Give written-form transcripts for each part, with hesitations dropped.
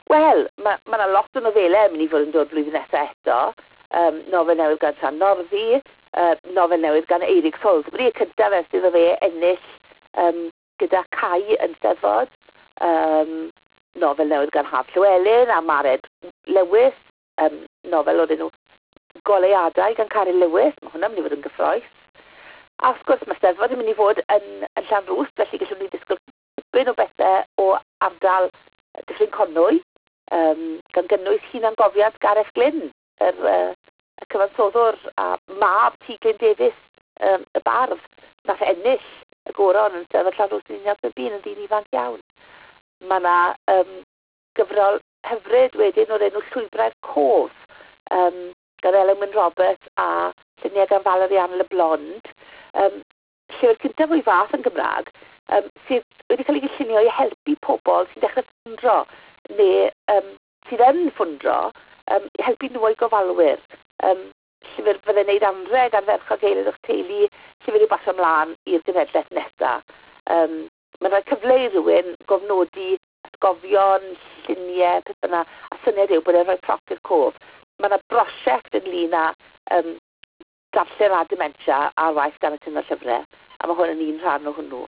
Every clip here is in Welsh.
Wel, mae lot o nofelau yn mynd i fod yn dod flwyddyn nesaf eto. Nofel newydd gan Sian Northy, nofel newydd gan Eirig Salisbury, y cyntaf sydd o fe ennill gyda Cai yn Steddfod. Nofel newydd gan Haf Llywelyn a Mared Lewis, nofel o'r enw Goleuadau gan Caryl Lewis, mae hwnna'n mynd i fod yn gyffroes. A wrth gwrs mae Steddfod yn mynd i fod yn Llanrwst, felly gallwn ni disgwyl dipyn o bethau o ardal Dyffryn Conwy, gan gynnwys hunangofiant Gareth Glyn, y cyfansoddwr a mab T. Glyn Davies, y bardd, nath ennill y goron yn Steddfod Llanrwst yn 1901 yn dyn ifanc iawn. Mae yna gyfrol hyfryd wedyn o'r enw Llwybrau'r Cof, gan Ellen Wyn Roberts a lluniau gan Valerie Anne LeBlond, llyfr cyntaf o'i fath yn Gymraeg, sydd wedi cael ei gyllunio i helpu pobl sy'n dechrau ffwndro, neu sydd yn ffwndro, i helpu nhw o'i gofalwyr. Llyfr fydde'n gwneud anrheg ar ferch o geilydd o'ch teulu, llyfr i'w basio ymlaen i'r genedlaeth nesaf. Mae'n rhoi cyfle i rywun gofnodi atgofion, lluniau, peth yna, a syniad yw bod e'n rhoi proc i'r cof. Mae yna brosiect ynglyn â darllen a dementia a'r waith gan y Cyngor Llyfrau, a mae hwn yn un rhan o hwnnw.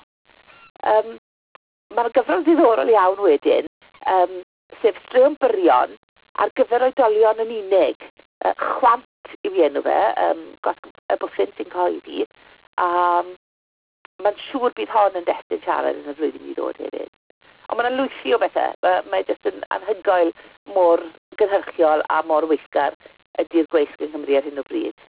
Mae'r gyfrol ddiddorol iawn wedyn, sef Straeon Byrion ar gyfer oedolion yn unig. Chwant yw enw fe, y bwthyn sy'n coeddi, a mae'n siŵr bydd hon yn destun siarad yn y flwyddyn i ddod hefyd. Ond mae'n lwythi o bethau. Mae jyst yn anhygoel mor gynhyrchiol a mor weithgar ydy'r gweithg yng Nghymru ar hyn o bryd.